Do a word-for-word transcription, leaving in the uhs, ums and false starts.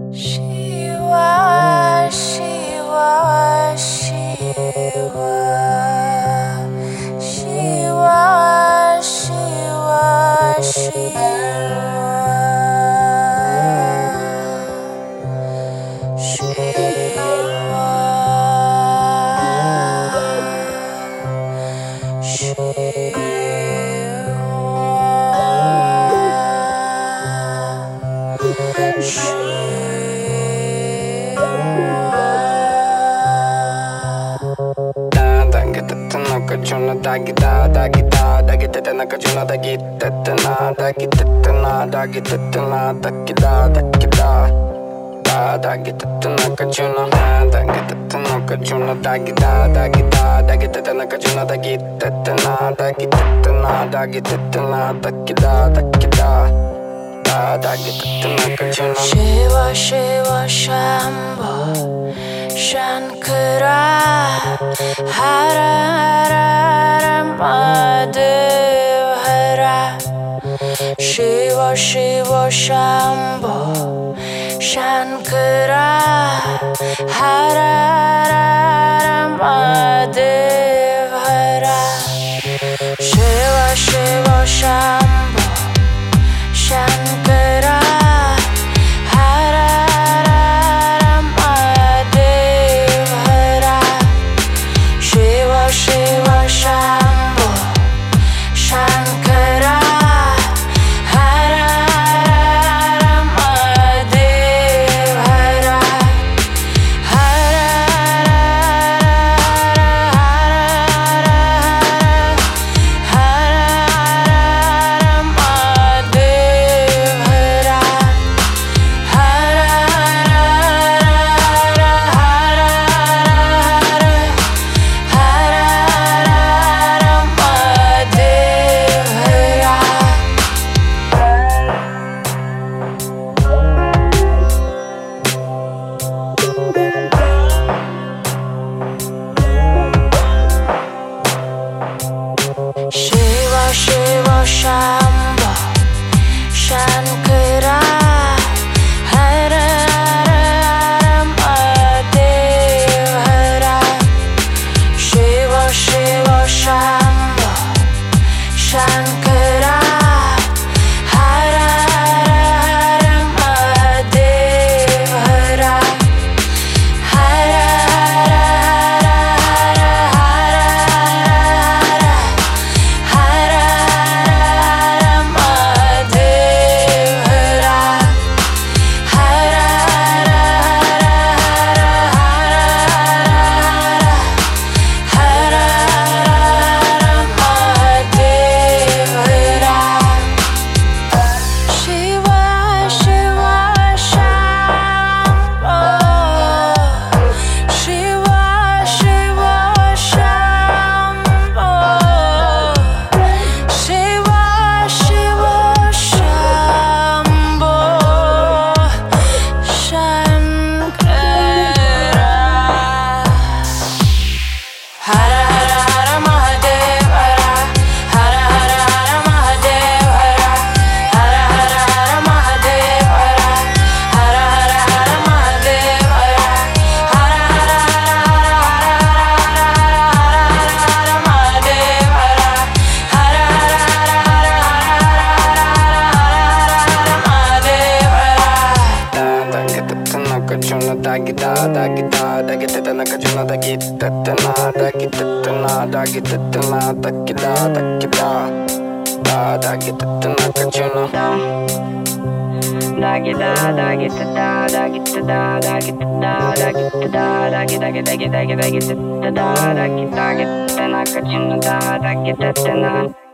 Shiva, Shiva, Shiva, Shiva, Shiva, Nakajuna dagi da dagi da dagi da nakajuna dagi da na dagi da na dagi da na dagi da dagi da da dagi da nakajuna dagi da nakajuna dagi da dagi da dagi da nakajuna dagi da na dagi da na dagi da na dagi da dagi da da dagi da nakajuna. Shiva, Shiva, Shambho, Shankara, Hara Hara Mahadev Hara. Shiva, Shiva, Shambho, Shankara, Hara Hara Mahadev Hara. Shiva, Shiva, Shambho, Shankara, Hara Hara Mahadev Hara. Shiva, Shiva, Shambho, Shankara, Hara Hara Mahadev Hara. Hara Hara Hara Mahadev Hara. Hara Shiva, Shiva, Shambho, Shankara, Hara Hara Mahadev Hara. Shiva, Shiva, Shambho, Shankara, Hara Hara Mahadev Hara. Hara dagi da dagi da dagi da nakajuna dagi da na dagi da na dagi da na dagi da dagi da da dagi da nakajuna dagi da dagi da dagi da dagi da dagi da dagi dagi dagi dagi dagi da dagi dagi da nakajuna da dagi da na